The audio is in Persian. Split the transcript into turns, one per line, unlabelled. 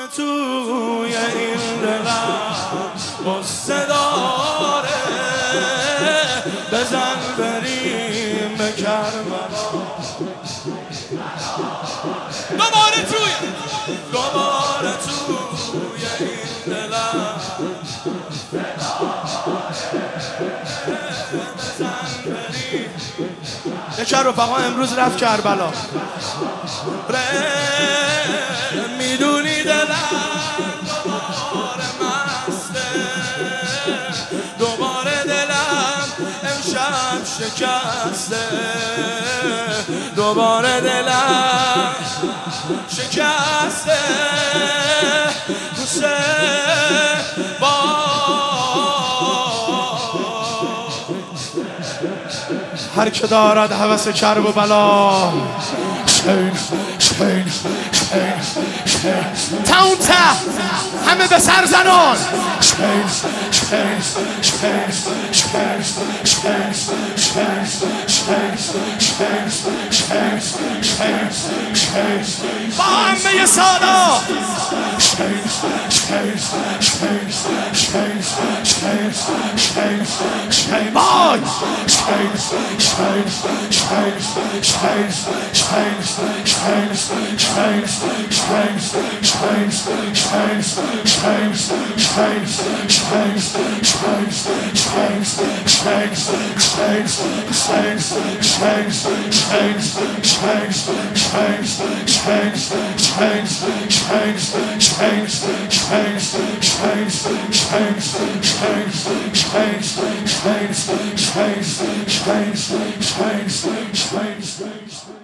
توی این دلم قصه داره، بزن بریم به کربلا. دوباره توی این دلم بزن بریم. یکی رفقا امروز رفت کربلا. میدونی دلم دوباره مسته، دوباره دلم امشب شکسته، دوباره دلم شکسته. کوسه با هر که دارد هوس کرب و بلا. تاونته همه به سر زنان. با همه سادا بای chains.